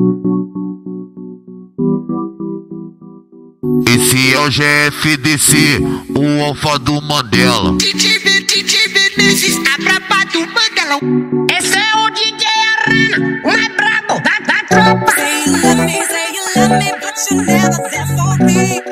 Esse é o GFDC, o alfa do Mandela. DJ Vinícius, a braba do Mandelão. Esse é o DJ Arana, o mais brabo da tropa. Say you love me, but you never there for me.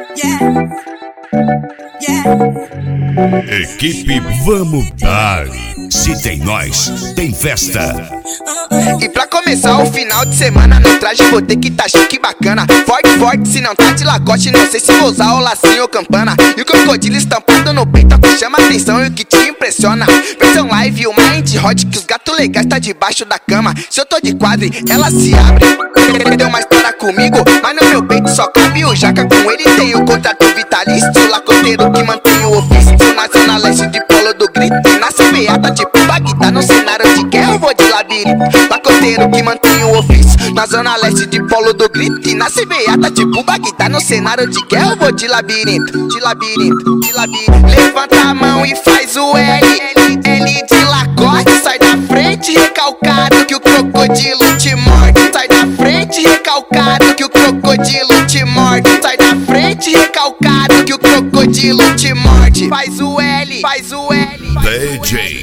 Yeah. Equipe Vamos Dar. Se tem nós, tem festa. E pra começar o final de semana, no traje vou ter que tá chique bacana. Forte, se não tá de Lacoste, não sei se vou usar o lacinho ou campana. E o crocodilo estampado no peito, que chama atenção e o que te impressiona. Versão live, o mind hot, que os gatos legais tá debaixo da cama. Se eu tô de quadre, ela se abre. Deu uma história comigo, mas no meu peito só cabe o jaca. Com ele tem o contrato vitalício, lacoteiro que mantém o ofício. Na zona leste de Polo do Grito, e na semeada tipo Bagdá. No cenário de guerra eu vou de labirinto, lacoteiro que mantém o ofício. Na zona leste de Polo do Grito, e na semeada tipo Bagdá. No cenário de guerra eu vou de labirinto, de labirinto, de labirinto. Levanta a mão e faz o L, L de Lacoste. Sai da frente recalcado que o crocodilo te morde. Sai da frente recalcado que o crocodilo te morde. Sai da frente recalcado que o crocodilo te morde. Faz o L, faz o L. DJ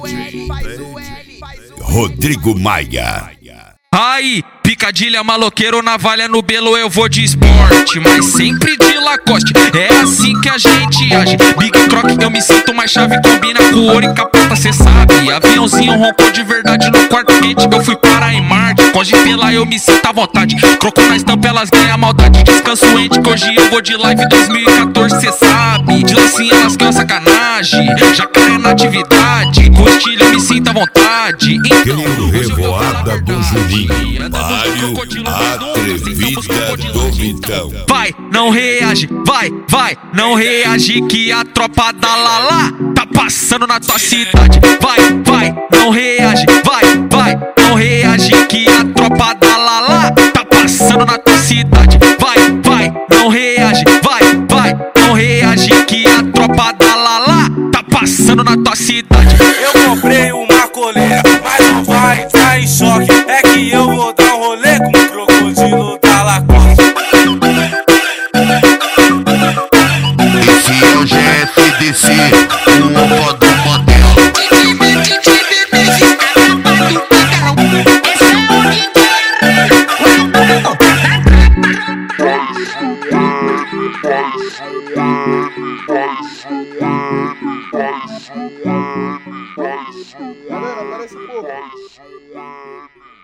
Rodrigo Maia. Aí, picadilha, maloqueiro, navalha no belo, eu vou de esporte, mas sempre de Lacoste, é assim que a gente age. Big Croc, eu me sinto mais chave, combina com ouro e capota, cê sabe. Aviãozinho roncou de verdade no quarto quente, eu fui parar em Marte. Com GP eu me sinto à vontade, croco na estampa, elas ganham maldade. Descanso ente, que hoje eu vou de live 2014, cê sabe. De lacinha elas ganham sacanagem, jacaré na atividade. Com estilo eu me sinto à vontade. Grilo Revoada do Juninho. Mário Atrevida do Vitão. Vai, não reage, vai, não reage que a tropa da Lala tá passando na tua cidade. Vai, não reage, vai, não reage que a tropa da Lala tá passando na tua cidade. Vai, não reage, vai, não reage que a tropa da Lala tá passando na tua cidade. Eu comprei uma coleira, mas não vai entrar em choque. É que eu vou dar um rolê com o crocodilo da Lacoste. Esse é o GFDC, o alfa do Mandela. DJ Vinícius, a braba do Mandelão. Esse é o DJ Arana, o mais brabo da tropa. Galera, parece pouco.